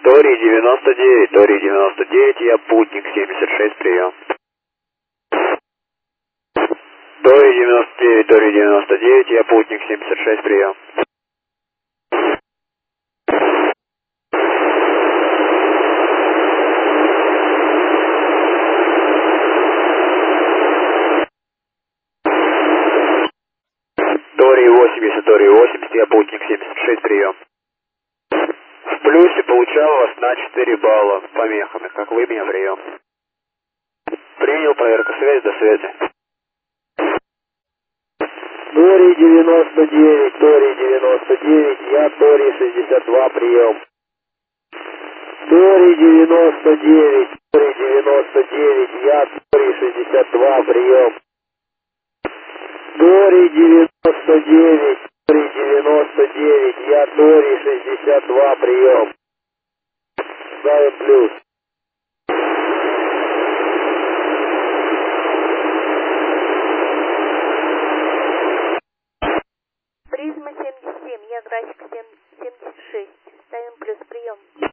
Тори 99, я путник 76, прием. Тори 99, я путник 76, прием. Тори 80, я путник 76, прием. В плюсе получал вас на 4 балла с помехами, как вы меня, прием. Принял, проверка связи, до связи. Тори 99, я Тори 62, прием. Тори 99, я Тори 62, прием. Тори 99, я Тори 62, прием. Ставим плюс. Призма 77, я график 76. Ставим плюс, прием.